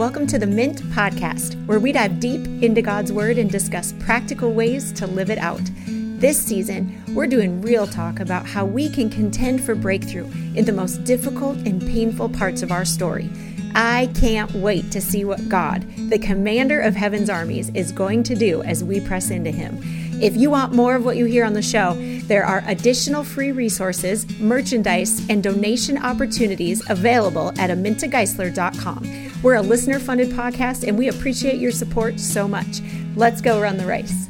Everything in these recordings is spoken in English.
Welcome to the Mint Podcast, where we dive deep into God's Word and discuss practical ways to live it out. This season, we're doing real talk about how we can contend for breakthrough in the most difficult and painful parts of our story. I can't wait to see what God, the commander of heaven's armies, is going to do as we press into Him. If you want more of what you hear on the show, there are additional free resources, merchandise, and donation opportunities available at amintageisler.com. We're a listener-funded podcast, and we appreciate your support so much. Let's go run the race.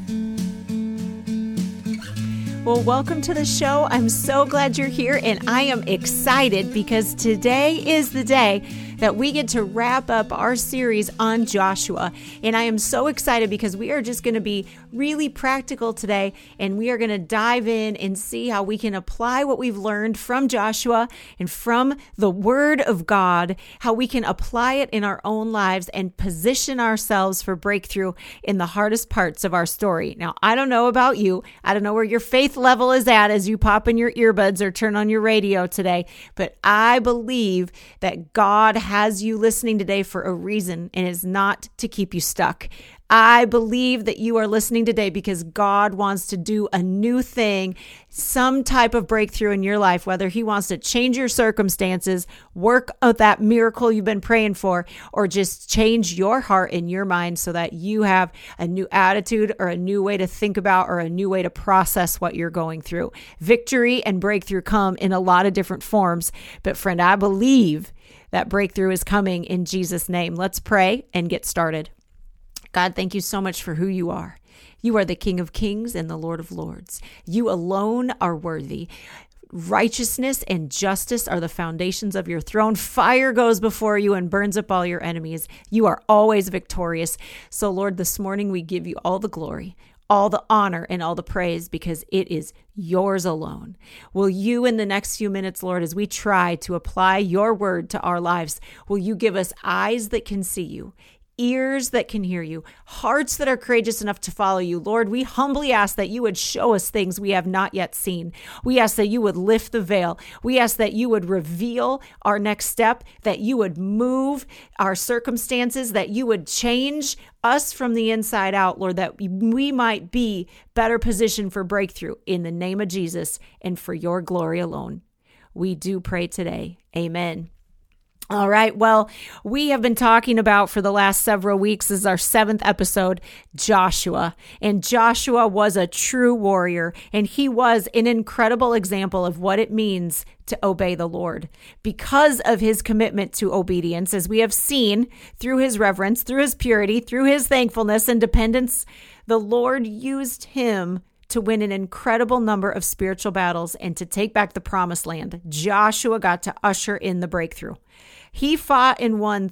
Well, welcome to the show. I'm so glad you're here, and I am excited because today is the day that we get to wrap up our series on Joshua. And I am so excited because we are just going to be really practical today, and we are going to dive in and see how we can apply what we've learned from Joshua and from the Word of God, how we can apply it in our own lives and position ourselves for breakthrough in the hardest parts of our story. Now, I don't know about you. I don't know where your faith level is at as you pop in your earbuds or turn on your radio today, but I believe that God has you listening today for a reason, and it's not to keep you stuck. I believe that you are listening today because God wants to do a new thing, some type of breakthrough in your life, whether He wants to change your circumstances, work out that miracle you've been praying for, or just change your heart and your mind so that you have a new attitude or a new way to think about or a new way to process what you're going through. Victory and breakthrough come in a lot of different forms, but friend, I believe that breakthrough is coming in Jesus' name. Let's pray and get started. God, thank you so much for who you are. You are the King of Kings and the Lord of Lords. You alone are worthy. Righteousness and justice are the foundations of your throne. Fire goes before you and burns up all your enemies. You are always victorious. So, Lord, this morning we give you all the glory, all the honor, and all the praise because it is yours alone. Will you, in the next few minutes, Lord, as we try to apply your word to our lives, will you give us eyes that can see you, ears that can hear you, hearts that are courageous enough to follow you? Lord, we humbly ask that you would show us things we have not yet seen. We ask that you would lift the veil. We ask that you would reveal our next step, that you would move our circumstances, that you would change us from the inside out, Lord, that we might be better positioned for breakthrough in the name of Jesus and for your glory alone. We do pray today. Amen. All right. Well, we have been talking about for the last several weeks, this is our 7th episode, Joshua. And Joshua was a true warrior, and he was an incredible example of what it means to obey the Lord. Because of his commitment to obedience, as we have seen through his reverence, through his purity, through his thankfulness and dependence, the Lord used him to win an incredible number of spiritual battles and to take back the promised land. Joshua got to usher in the breakthrough. He fought and won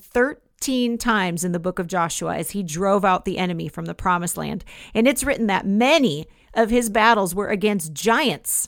13 times in the book of Joshua as he drove out the enemy from the promised land. And it's written that many of his battles were against giants,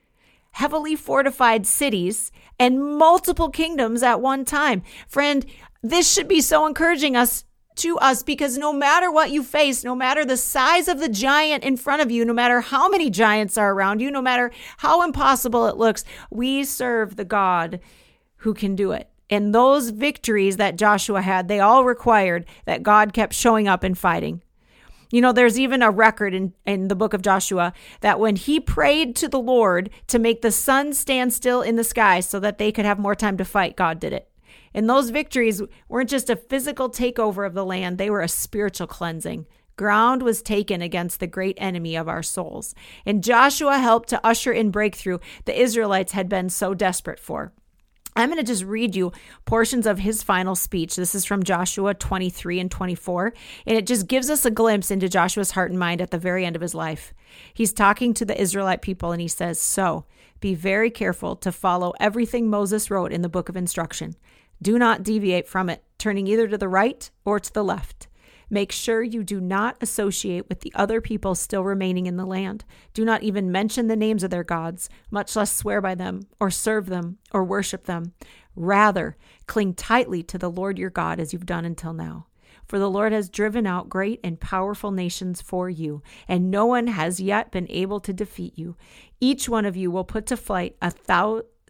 heavily fortified cities, and multiple kingdoms at one time. Friend, this should be so encouraging to us because no matter what you face, no matter the size of the giant in front of you, no matter how many giants are around you, no matter how impossible it looks, we serve the God who can do it. And those victories that Joshua had, they all required that God kept showing up and fighting. You know, there's even a record in the book of Joshua that when he prayed to the Lord to make the sun stand still in the sky so that they could have more time to fight, God did it. And those victories weren't just a physical takeover of the land, they were a spiritual cleansing. Ground was taken against the great enemy of our souls. And Joshua helped to usher in breakthrough the Israelites had been so desperate for. I'm going to just read you portions of his final speech. This is from Joshua 23 and 24, and it just gives us a glimpse into Joshua's heart and mind at the very end of his life. He's talking to the Israelite people, and he says, "So be very careful to follow everything Moses wrote in the book of instruction. Do not deviate from it, turning either to the right or to the left. Make sure you do not associate with the other people still remaining in the land. Do not even mention the names of their gods, much less swear by them or serve them or worship them. Rather, cling tightly to the Lord your God as you've done until now. For the Lord has driven out great and powerful nations for you, and no one has yet been able to defeat you. Each one of you will put to flight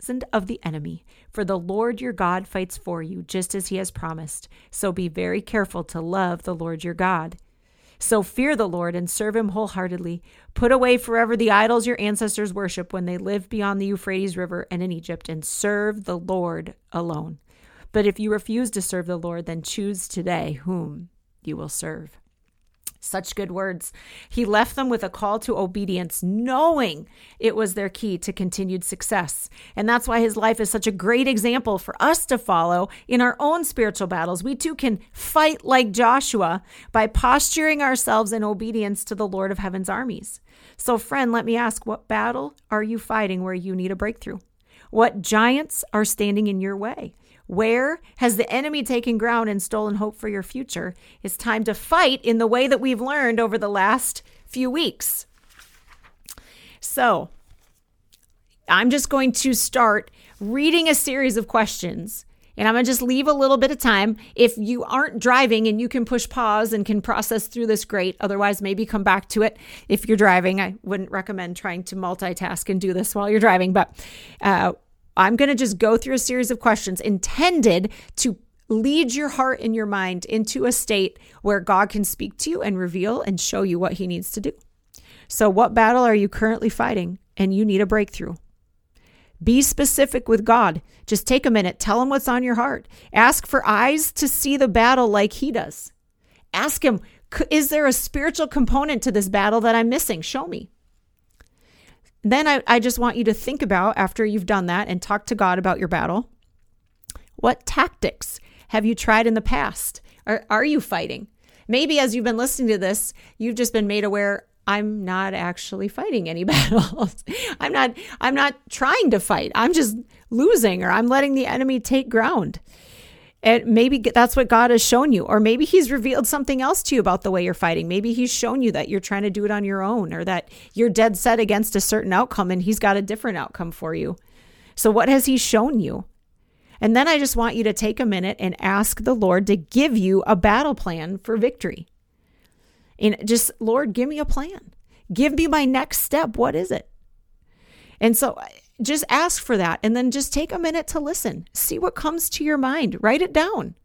of the enemy. For the Lord your God fights for you, just as he has promised. So be very careful to love the Lord your God. So fear the Lord and serve him wholeheartedly. Put away forever the idols your ancestors worshiped when they lived beyond the Euphrates River and in Egypt, and serve the Lord alone. But if you refuse to serve the Lord, then choose today whom you will serve. Such good words. He left them with a call to obedience, knowing it was their key to continued success. And that's why his life is such a great example for us to follow in our own spiritual battles. We too can fight like Joshua by posturing ourselves in obedience to the Lord of heaven's armies. So friend, let me ask, what battle are you fighting where you need a breakthrough? What giants are standing in your way? Where has the enemy taken ground and stolen hope for your future? It's time to fight in the way that we've learned over the last few weeks. So I'm just going to start reading a series of questions, and I'm going to just leave a little bit of time. If you aren't driving and you can push pause and can process through this, great. Otherwise, maybe come back to it. If you're driving, I wouldn't recommend trying to multitask and do this while you're driving, but I'm going to just go through a series of questions intended to lead your heart and your mind into a state where God can speak to you and reveal and show you what he needs to do. So what battle are you currently fighting and you need a breakthrough? Be specific with God. Just take a minute. Tell him what's on your heart. Ask for eyes to see the battle like he does. Ask him, is there a spiritual component to this battle that I'm missing? Show me. Then I just want you to think about, after you've done that and talk to God about your battle, what tactics have you tried in the past? Are you fighting? Maybe as you've been listening to this, you've just been made aware, I'm not actually fighting any battles. I'm not trying to fight. I'm just losing, or I'm letting the enemy take ground. And maybe that's what God has shown you. Or maybe he's revealed something else to you about the way you're fighting. Maybe he's shown you that you're trying to do it on your own, or that you're dead set against a certain outcome and he's got a different outcome for you. So what has he shown you? And then I just want you to take a minute and ask the Lord to give you a battle plan for victory. And just, Lord, give me a plan. Give me my next step. What is it? And so just ask for that, and then just take a minute to listen. See what comes to your mind. Write it down.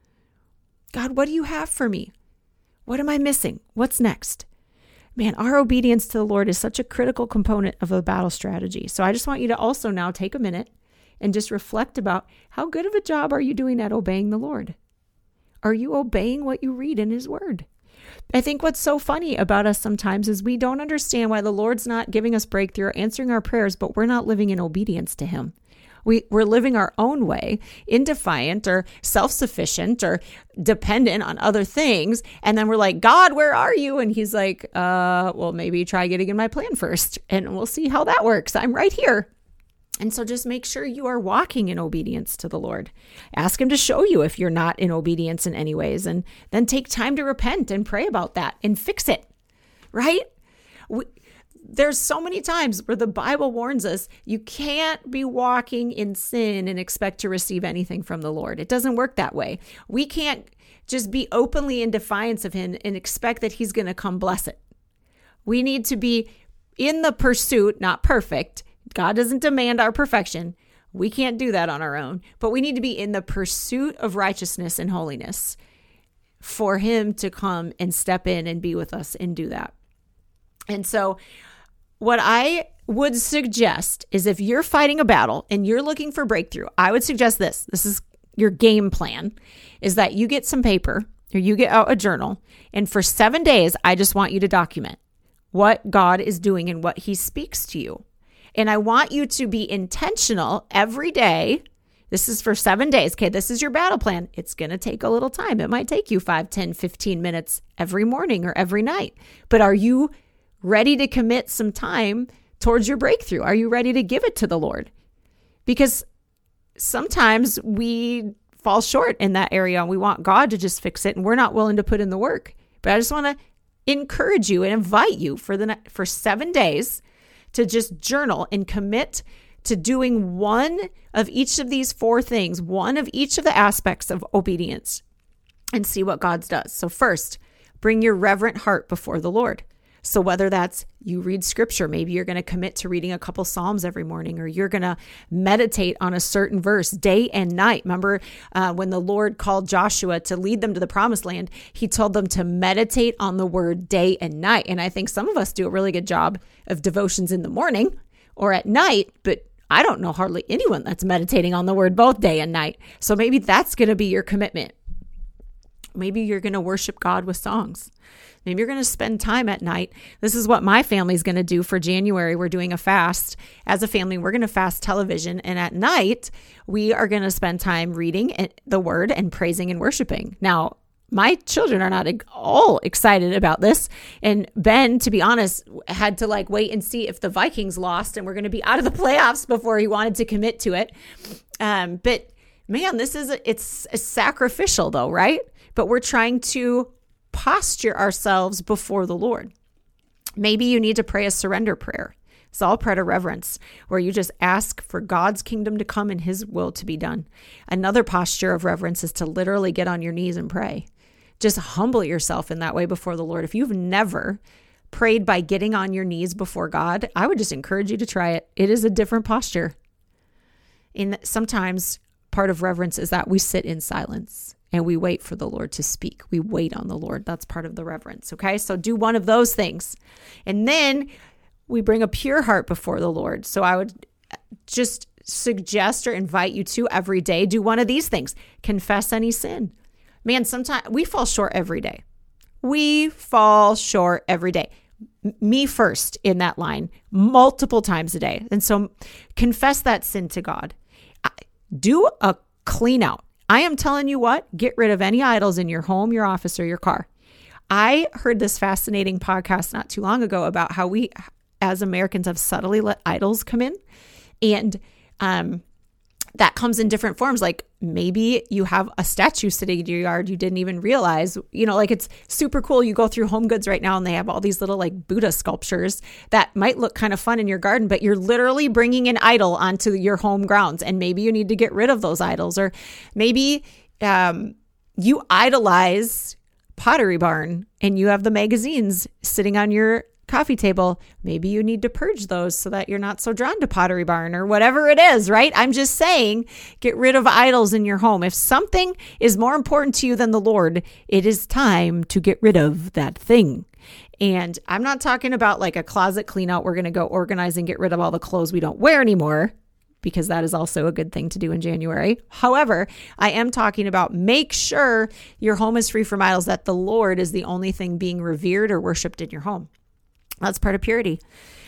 God, what do you have for me? What am I missing? What's next? Man, our obedience to the Lord is such a critical component of a battle strategy. So I just want you to also now take a minute and just reflect about, how good of a job are you doing at obeying the Lord? Are you obeying what you read in his word? I think what's so funny about us sometimes is we don't understand why the Lord's not giving us breakthrough or answering our prayers, but we're not living in obedience to him. We're living our own way, indefiant or self-sufficient or dependent on other things. And then we're like, God, where are you? And he's like, well, maybe try getting in my plan first, and we'll see how that works. I'm right here. And so just make sure you are walking in obedience to the Lord. Ask him to show you if you're not in obedience in any ways, and then take time to repent and pray about that and fix it, right? There's so many times where the Bible warns us you can't be walking in sin and expect to receive anything from the Lord. It doesn't work that way. We can't just be openly in defiance of him and expect that he's going to come bless it. We need to be in the pursuit, not perfect. God doesn't demand our perfection. We can't do that on our own, but we need to be in the pursuit of righteousness and holiness for him to come and step in and be with us and do that. And so what I would suggest is, if you're fighting a battle and you're looking for breakthrough, I would suggest this. This is your game plan, is that you get some paper or you get out a journal, and for 7 days, I just want you to document what God is doing and what he speaks to you. And I want you to be intentional every day. This is for 7 days. Okay, this is your battle plan. It's going to take a little time. It might take you 5, 10, 15 minutes every morning or every night. But are you ready to commit some time towards your breakthrough? Are you ready to give it to the Lord? Because sometimes we fall short in that area and we want God to just fix it, and we're not willing to put in the work. But I just want to encourage you and invite you for 7 days to just journal and commit to doing one of each of these 4 things, one of each of the aspects of obedience, and see what God does. So first, bring your reverent heart before the Lord. So whether that's you read scripture, maybe you're going to commit to reading a couple Psalms every morning, or you're going to meditate on a certain verse day and night. Remember when the Lord called Joshua to lead them to the promised land, he told them to meditate on the word day and night. And I think some of us do a really good job of devotions in the morning or at night, but I don't know hardly anyone that's meditating on the word both day and night. So maybe that's going to be your commitment. Maybe you're going to worship God with songs. Maybe you're going to spend time at night. This is what my family's going to do for January. We're doing a fast. As a family, we're going to fast television. And at night, we are going to spend time reading the word and praising and worshiping. Now, my children are not all excited about this. And Ben, to be honest, had to wait and see if the Vikings lost and we're going to be out of the playoffs before he wanted to commit to it. But man, it's sacrificial though, right? But we're trying to posture ourselves before the Lord. Maybe you need to pray a surrender prayer. It's all part of reverence, where you just ask for God's kingdom to come and his will to be done. Another posture of reverence is to literally get on your knees and pray. Just humble yourself in that way before the Lord. If you've never prayed by getting on your knees before God, I would just encourage you to try it. It is a different posture. And sometimes part of reverence is that we sit in silence and we wait for the Lord to speak. We wait on the Lord. That's part of the reverence. Okay. So do one of those things. And then we bring a pure heart before the Lord. So I would just suggest or invite you to every day do one of these things. Confess any sin. Man, sometimes we fall short every day. We fall short every day. Me first in that line, multiple times a day. And so confess that sin to God. Do a clean out. I am telling you what, get rid of any idols in your home, your office, or your car. I heard this fascinating podcast not too long ago about how we as Americans have subtly let idols come in. And that comes in different forms. Like maybe you have a statue sitting in your yard you didn't even realize, it's super cool. You go through Home Goods right now and they have all these little Buddha sculptures that might look kind of fun in your garden, but you're literally bringing an idol onto your home grounds. And maybe you need to get rid of those idols. Or maybe you idolize Pottery Barn and you have the magazines sitting on your coffee table. Maybe you need to purge those so that you're not so drawn to Pottery Barn or whatever it is, right? I'm just saying, get rid of idols in your home. If something is more important to you than the Lord, it is time to get rid of that thing. And I'm not talking about a closet clean out. We're going to go organize and get rid of all the clothes we don't wear anymore, because that is also a good thing to do in January. However, I am talking about make sure your home is free from idols, that the Lord is the only thing being revered or worshiped in your home. That's part of purity.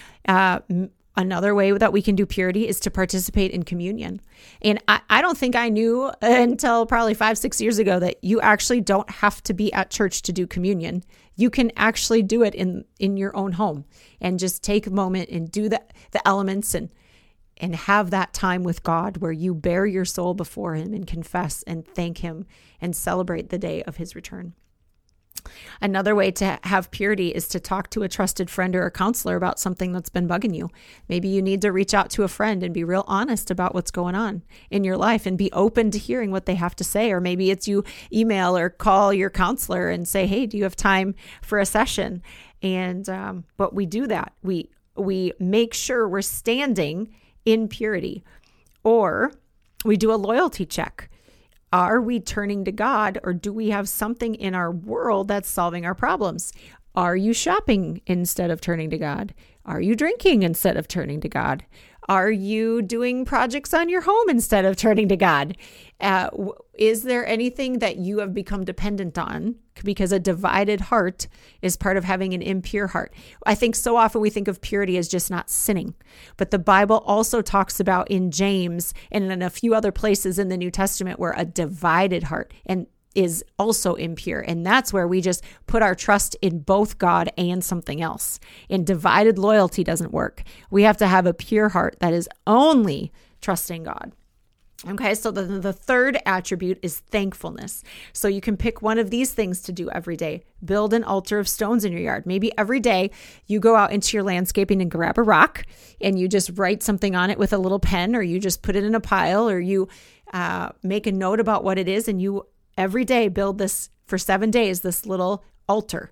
Another way that we can do purity is to participate in communion. And I don't think I knew until probably 5-6 years ago that you actually don't have to be at church to do communion. You can actually do it in your own home and just take a moment and do the elements and have that time with God where you bare your soul before him and confess and thank him and celebrate the day of his return. Another way to have purity is to talk to a trusted friend or a counselor about something that's been bugging you. Maybe you need to reach out to a friend and be real honest about what's going on in your life and be open to hearing what they have to say. Or maybe it's you email or call your counselor and say, hey, do you have time for a session? And but we do that. We make sure we're standing in purity. Or we do a loyalty check. Are we turning to God, or do we have something in our world that's solving our problems? Are you shopping instead of turning to God? Are you drinking instead of turning to God? Are you doing projects on your home instead of turning to God? Is there anything that you have become dependent on? Because a divided heart is part of having an impure heart. I think so often we think of purity as just not sinning. But the Bible also talks about in James and in a few other places in the New Testament where a divided heart is also impure. And that's where we just put our trust in both God and something else. And divided loyalty doesn't work. We have to have a pure heart that is only trusting God. Okay, so the third attribute is thankfulness. So you can pick one of these things to do every day. Build an altar of stones in your yard. Maybe every day you go out into your landscaping and grab a rock and you just write something on it with a little pen, or you just put it in a pile, or you make a note about what it is, and you every day build this for 7 days, this little altar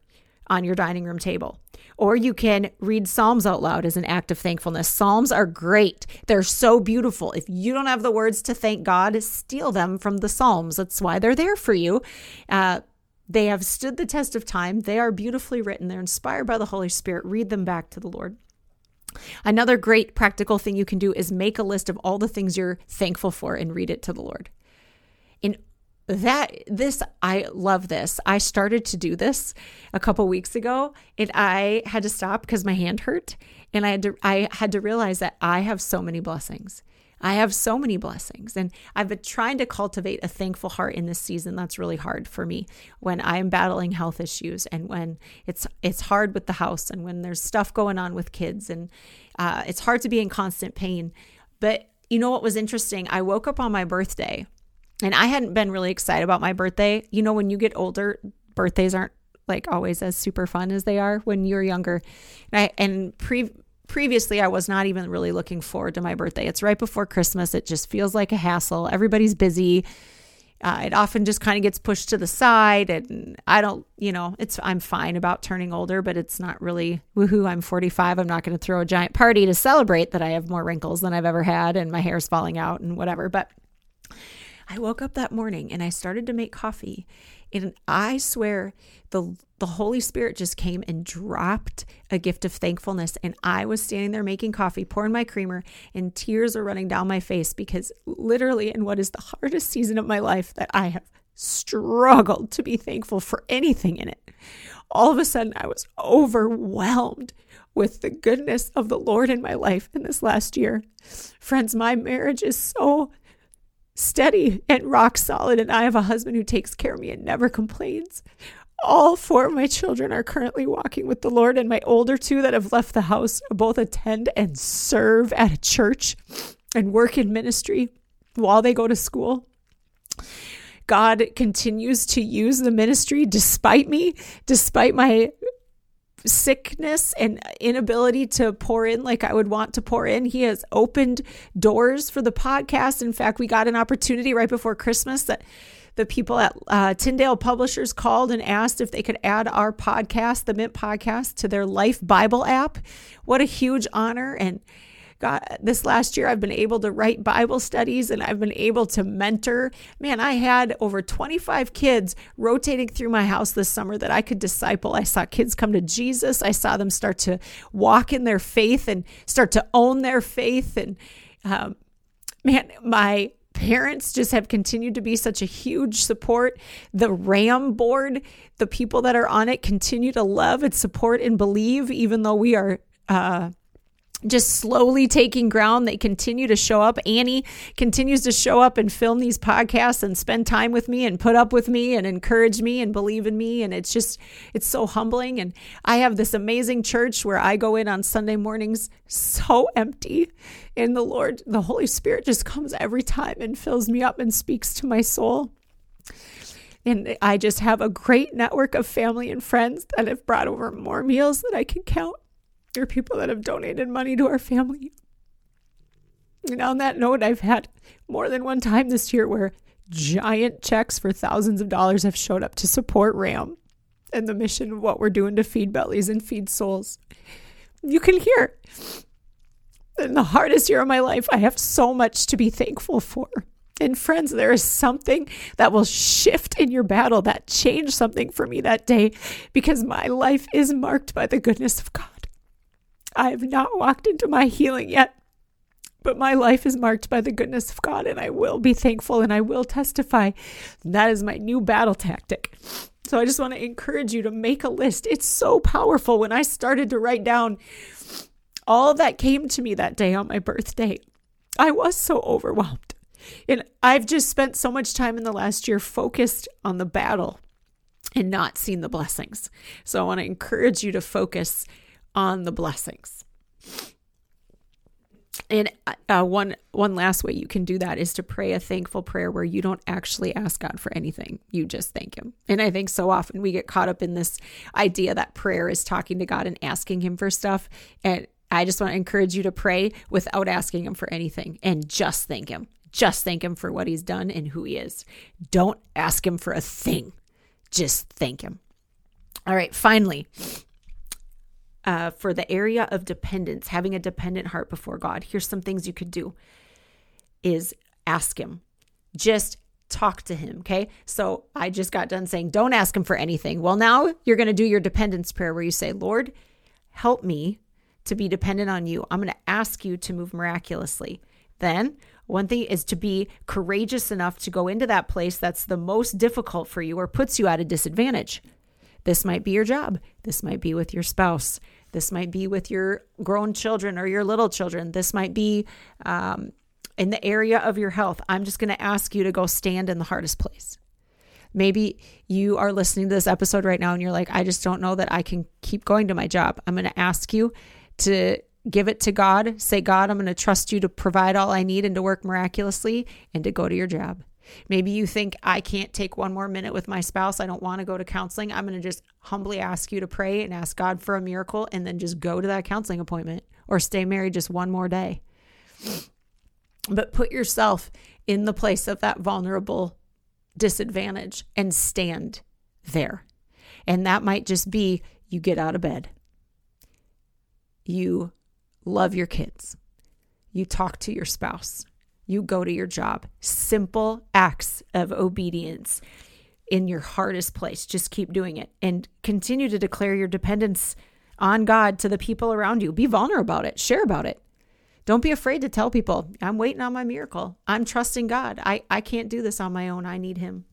on your dining room table. Or you can read Psalms out loud as an act of thankfulness. Psalms are great. They're so beautiful. If you don't have the words to thank God, steal them from the Psalms. That's why they're there for you. They have stood the test of time. They are beautifully written. They're inspired by the Holy Spirit. Read them back to the Lord. Another great practical thing you can do is make a list of all the things you're thankful for and read it to the Lord. I love this. I started to do this a couple weeks ago, and I had to stop because my hand hurt, and I had to realize that I have so many blessings. I have so many blessings, and I've been trying to cultivate a thankful heart in this season. That's really hard for me when I'm battling health issues, and when it's hard with the house, and when there's stuff going on with kids, and it's hard to be in constant pain. But you know what was interesting? I woke up on my birthday. And I hadn't been really excited about my birthday. You know, when you get older, birthdays aren't like always as super fun as they are when you're younger. Previously, I was not even really looking forward to my birthday. It's right before Christmas. It just feels like a hassle. Everybody's busy. It often just kind of gets pushed to the side. And I don't, I'm fine about turning older, but it's not really woohoo. I'm 45. I'm not going to throw a giant party to celebrate that I have more wrinkles than I've ever had and my hair's falling out and whatever. But I woke up that morning and I started to make coffee, and I swear the Holy Spirit just came and dropped a gift of thankfulness. And I was standing there making coffee, pouring my creamer, and tears were running down my face because literally in what is the hardest season of my life that I have struggled to be thankful for anything in it. All of a sudden I was overwhelmed with the goodness of the Lord in my life in this last year. Friends, my marriage is so steady and rock solid, and I have a husband who takes care of me and never complains. All 4 of my children are currently walking with the Lord, and my older 2 that have left the house both attend and serve at a church and work in ministry while they go to school. God continues to use the ministry despite me, despite my sickness and inability to pour in like I would want to pour in. He has opened doors for the podcast. In fact, we got an opportunity right before Christmas that the people at Tyndale Publishers called and asked if they could add our podcast, the Mint Podcast, to their Life Bible app. What a huge honor. And God, this last year, I've been able to write Bible studies and I've been able to mentor. Man, I had over 25 kids rotating through my house this summer that I could disciple. I saw kids come to Jesus. I saw them start to walk in their faith and start to own their faith. And my parents just have continued to be such a huge support. The RAM board, the people that are on it continue to love and support and believe, even though we are just slowly taking ground. They continue to show up. Annie continues to show up and film these podcasts and spend time with me and put up with me and encourage me and believe in me. And it's so humbling. And I have this amazing church where I go in on Sunday mornings so empty. And the Holy Spirit just comes every time and fills me up and speaks to my soul. And I just have a great network of family and friends that have brought over more meals than I can count. Or people that have donated money to our family. And on that note, I've had more than one time this year where giant checks for thousands of dollars have showed up to support RAM and the mission of what we're doing to feed bellies and feed souls. You can hear, in the hardest year of my life, I have so much to be thankful for. And friends, there is something that will shift in your battle, that changed something for me that day, because my life is marked by the goodness of God. I have not walked into my healing yet, but my life is marked by the goodness of God, and I will be thankful and I will testify. That is my new battle tactic. So I just want to encourage you to make a list. It's so powerful. When I started to write down all that came to me that day on my birthday, I was so overwhelmed. And I've just spent so much time in the last year focused on the battle and not seen the blessings. So I want to encourage you to focus on the blessings. And one last way you can do that is to pray a thankful prayer where you don't actually ask God for anything. You just thank him. And I think so often we get caught up in this idea that prayer is talking to God and asking him for stuff. And I just want to encourage you to pray without asking him for anything and just thank him. Just thank him for what he's done and who he is. Don't ask him for a thing. Just thank him. All right, finally, for the area of dependence, having a dependent heart before God, here's some things you could do is ask him. Just talk to him, okay? So I just got done saying, don't ask him for anything. Well, now you're going to do your dependence prayer where you say, Lord, help me to be dependent on you. I'm going to ask you to move miraculously. Then one thing is to be courageous enough to go into that place that's the most difficult for you or puts you at a disadvantage. This might be your job. This might be with your spouse. This might be with your grown children or your little children. This might be in the area of your health. I'm just going to ask you to go stand in the hardest place. Maybe you are listening to this episode right now and you're like, I just don't know that I can keep going to my job. I'm going to ask you to give it to God. Say, God, I'm going to trust you to provide all I need and to work miraculously and to go to your job. Maybe you think I can't take one more minute with my spouse. I don't want to go to counseling. I'm going to just humbly ask you to pray and ask God for a miracle and then just go to that counseling appointment or stay married just one more day. But put yourself in the place of that vulnerable disadvantage and stand there. And that might just be you get out of bed. You love your kids. You talk to your spouse. You go to your job. Simple acts of obedience in your hardest place. Just keep doing it and continue to declare your dependence on God to the people around you. Be vulnerable about it. Share about it. Don't be afraid to tell people, I'm waiting on my miracle. I'm trusting God. I can't do this on my own. I need him.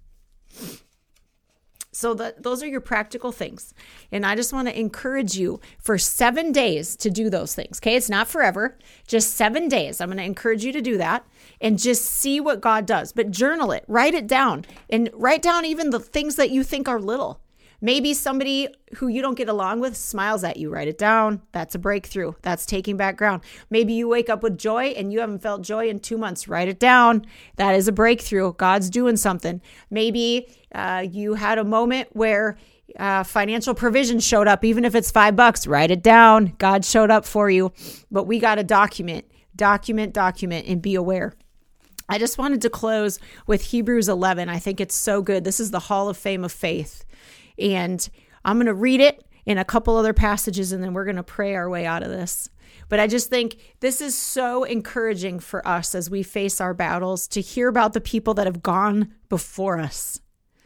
So those are your practical things. And I just want to encourage you for 7 days to do those things. Okay. It's not forever, just 7 days. I'm going to encourage you to do that and just see what God does, but journal it, write it down and write down even the things that you think are little. Maybe somebody who you don't get along with smiles at you. Write it down. That's a breakthrough. That's taking back ground. Maybe you wake up with joy and you haven't felt joy in 2 months. Write it down. That is a breakthrough. God's doing something. Maybe you had a moment where financial provision showed up, even if it's $5. Write it down. God showed up for you. But we got to document, and be aware. I just wanted to close with Hebrews 11. I think it's so good. This is the Hall of Fame of faith. And I'm going to read it in a couple other passages, and then we're going to pray our way out of this. But I just think this is so encouraging for us as we face our battles to hear about the people that have gone before us.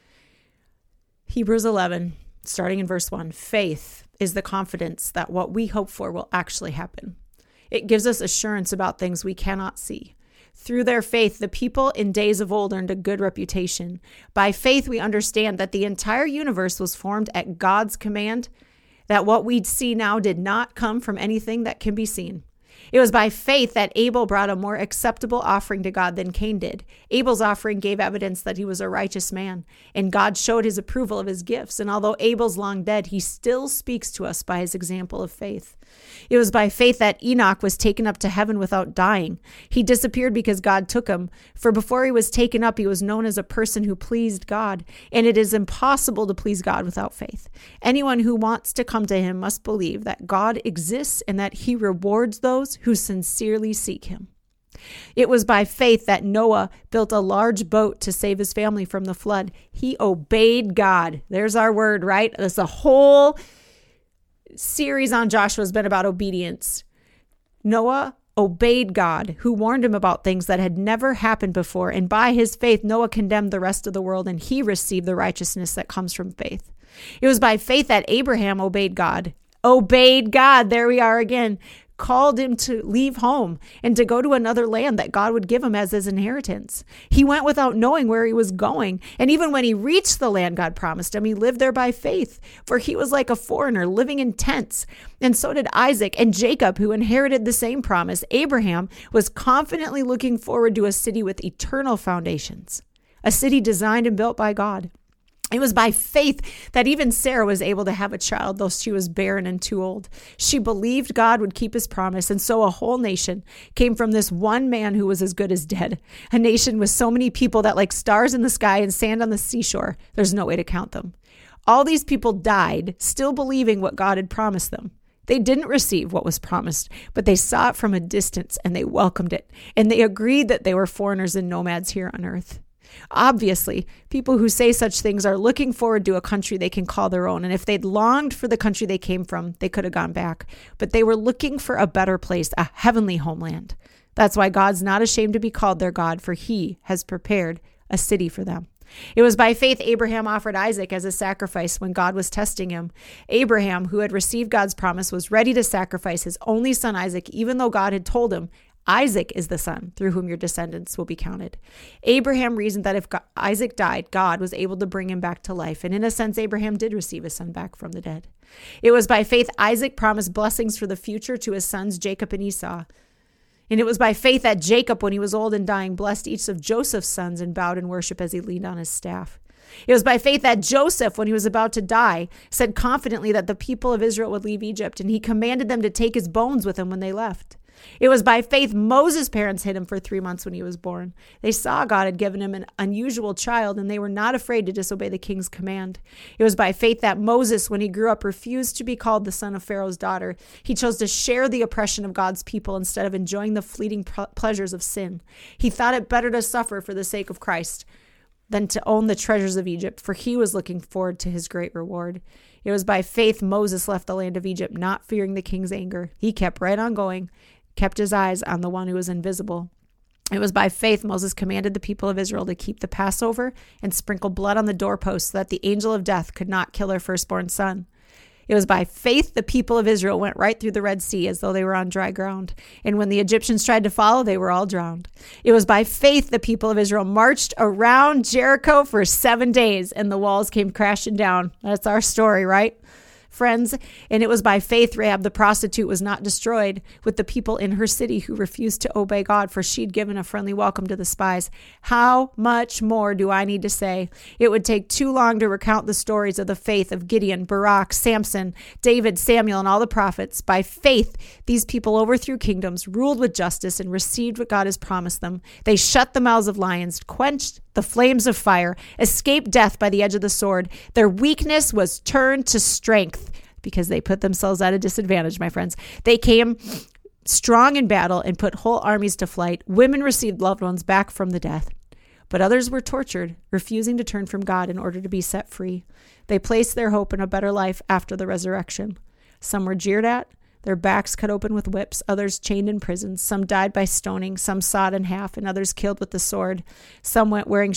Hebrews 11, starting in verse 1, faith is the confidence that what we hope for will actually happen. It gives us assurance about things we cannot see. Through their faith, the people in days of old earned a good reputation. By faith, we understand that the entire universe was formed at God's command, that what we see now did not come from anything that can be seen. It was by faith that Abel brought a more acceptable offering to God than Cain did. Abel's offering gave evidence that he was a righteous man, and God showed his approval of his gifts. And although Abel's long dead, he still speaks to us by his example of faith. It was by faith that Enoch was taken up to heaven without dying. He disappeared because God took him. For before he was taken up, he was known as a person who pleased God. And it is impossible to please God without faith. Anyone who wants to come to him must believe that God exists and that he rewards those who sincerely seek him. It was by faith that Noah built a large boat to save his family from the flood. He obeyed God. There's our word, right? There's a whole series on Joshua has been about obedience. Noah obeyed God, who warned him about things that had never happened before. And by his faith, Noah condemned the rest of the world, and he received the righteousness that comes from faith. It was by faith that Abraham obeyed God. Obeyed God. There we are again. Called him to leave home and to go to another land that God would give him as his inheritance. He went without knowing where he was going. And even when he reached the land God promised him, he lived there by faith, for he was like a foreigner living in tents. And so did Isaac and Jacob, who inherited the same promise. Abraham was confidently looking forward to a city with eternal foundations, a city designed and built by God. It was by faith that even Sarah was able to have a child, though she was barren and too old. She believed God would keep his promise, and so a whole nation came from this one man who was as good as dead. A nation with so many people that, like stars in the sky and sand on the seashore, there's no way to count them. All these people died still believing what God had promised them. They didn't receive what was promised, but they saw it from a distance and they welcomed it, and they agreed that they were foreigners and nomads here on earth. Obviously, people who say such things are looking forward to a country they can call their own. And if they'd longed for the country they came from, they could have gone back. But they were looking for a better place, a heavenly homeland. That's why God's not ashamed to be called their God, for he has prepared a city for them. It was by faith Abraham offered Isaac as a sacrifice when God was testing him. Abraham, who had received God's promise, was ready to sacrifice his only son Isaac, even though God had told him, Isaac is the son through whom your descendants will be counted. Abraham reasoned that if Isaac died, God was able to bring him back to life. And in a sense, Abraham did receive his son back from the dead. It was by faith Isaac promised blessings for the future to his sons Jacob and Esau. And it was by faith that Jacob, when he was old and dying, blessed each of Joseph's sons and bowed in worship as he leaned on his staff. It was by faith that Joseph, when he was about to die, said confidently that the people of Israel would leave Egypt, and he commanded them to take his bones with him when they left. It was by faith Moses' parents hid him for 3 months when he was born. They saw God had given him an unusual child, and they were not afraid to disobey the king's command. It was by faith that Moses, when he grew up, refused to be called the son of Pharaoh's daughter. He chose to share the oppression of God's people instead of enjoying the fleeting pleasures of sin. He thought it better to suffer for the sake of Christ than to own the treasures of Egypt, for he was looking forward to his great reward. It was by faith Moses left the land of Egypt, not fearing the king's anger. He kept right on going, kept his eyes on the one who was invisible. It was by faith Moses commanded the people of Israel to keep the Passover and sprinkle blood on the doorposts so that the angel of death could not kill their firstborn son. It was by faith the people of Israel went right through the Red Sea as though they were on dry ground. And when the Egyptians tried to follow, they were all drowned. It was by faith the people of Israel marched around Jericho for 7 days and the walls came crashing down. That's our story, right? Friends, and it was by faith Rahab the prostitute was not destroyed with the people in her city who refused to obey God, for she'd given a friendly welcome to the spies. How much more do I need to say? It would take too long to recount the stories of the faith of Gideon, Barak, Samson, David, Samuel, and all the prophets. By faith, these people overthrew kingdoms, ruled with justice, and received what God has promised them. They shut the mouths of lions, quenched the flames of fire, escaped death by the edge of the sword. Their weakness was turned to strength because they put themselves at a disadvantage, my friends. They came strong in battle and put whole armies to flight. Women received loved ones back from the death, but others were tortured, refusing to turn from God in order to be set free. They placed their hope in a better life after the resurrection. Some were jeered at, their backs cut open with whips, others chained in prisons. Some died by stoning, some sawed in half, and others killed with the sword. Some went wearing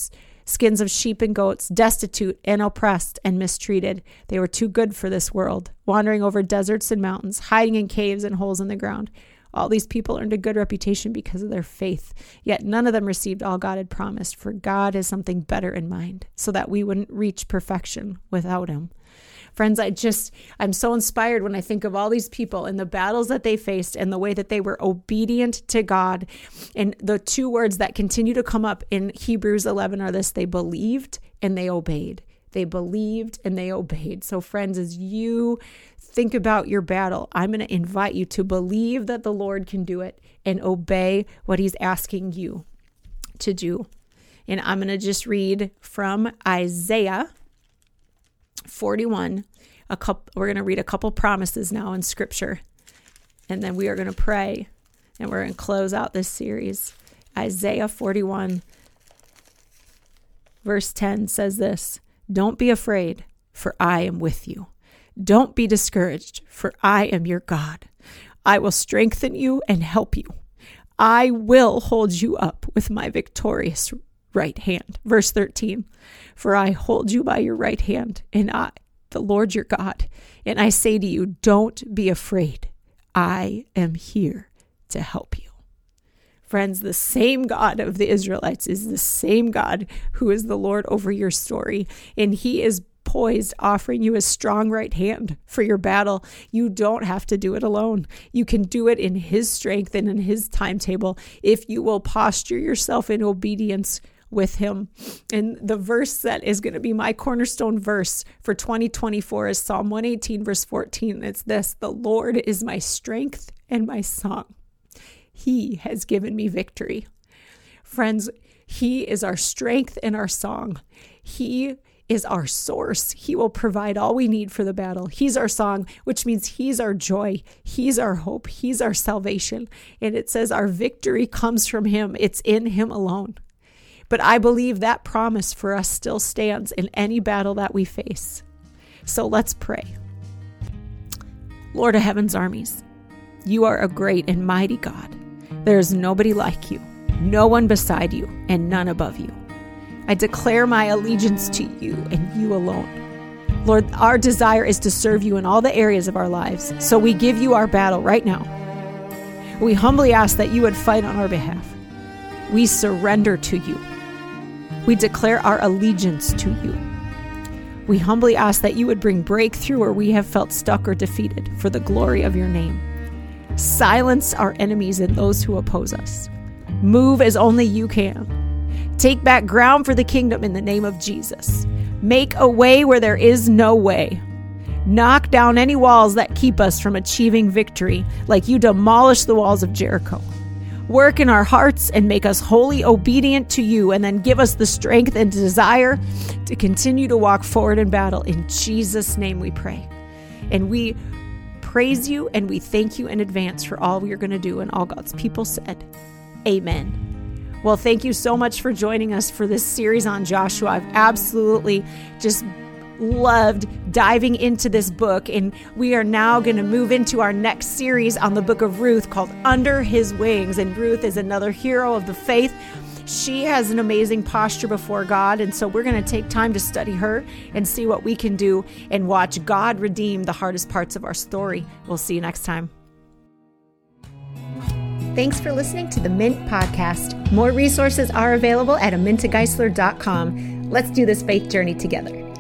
skins of sheep and goats, destitute and oppressed and mistreated. They were too good for this world, wandering over deserts and mountains, hiding in caves and holes in the ground. All these people earned a good reputation because of their faith, yet none of them received all God had promised, for God has something better in mind, so that we wouldn't reach perfection without him. Friends, I'm so inspired when I think of all these people and the battles that they faced and the way that they were obedient to God. And the two words that continue to come up in Hebrews 11 are this: they believed and they obeyed. They believed and they obeyed. So friends, as you think about your battle, I'm going to invite you to believe that the Lord can do it and obey what he's asking you to do. And I'm going to just read from Isaiah 41. We're going to read a couple promises now in scripture, and then we are going to pray, and we're going to close out this series. Isaiah 41 verse 10 says this: "Don't be afraid, for I am with you. Don't be discouraged, for I am your God. I will strengthen you and help you. I will hold you up with my victorious right hand." Verse 13, "For I hold you by your right hand, and I, the Lord your God, and I say to you, don't be afraid. I am here to help you." Friends, the same God of the Israelites is the same God who is the Lord over your story, and he is poised, offering you a strong right hand for your battle. You don't have to do it alone. You can do it in his strength and in his timetable if you will posture yourself in obedience with him. And the verse that is going to be my cornerstone verse for 2024 is Psalm 118 verse 14. It's this: "The Lord is my strength and my song. He has given me victory." Friends, he is our strength and our song. He is our source. He will provide all we need for the battle. He's our song, which means he's our joy. He's our hope. He's our salvation. And it says our victory comes from him. It's in him alone. But I believe that promise for us still stands in any battle that we face. So let's pray. Lord of heaven's armies, you are a great and mighty God. There is nobody like you, no one beside you, and none above you. I declare my allegiance to you and you alone. Lord, our desire is to serve you in all the areas of our lives. So we give you our battle right now. We humbly ask that you would fight on our behalf. We surrender to you. We declare our allegiance to you. We humbly ask that you would bring breakthrough where we have felt stuck or defeated for the glory of your name. Silence our enemies and those who oppose us. Move as only you can. Take back ground for the kingdom in the name of Jesus. Make a way where there is no way. Knock down any walls that keep us from achieving victory, like you demolished the walls of Jericho. Work in our hearts and make us wholly obedient to you, and then give us the strength and desire to continue to walk forward in battle. In Jesus' name we pray. And we praise you and we thank you in advance for all you're going to do. And all God's people said, amen. Well, thank you so much for joining us for this series on Joshua. I've absolutely just loved diving into this book, and we are now going to move into our next series on the book of Ruth called Under His Wings. And Ruth is another hero of the faith. She has an amazing posture before God, and so we're going to take time to study her and see what we can do and watch God redeem the hardest parts of our story. We'll see you next time. Thanks for listening to the Mint Podcast. More resources are available at amintageisler.com. Let's do this faith journey together.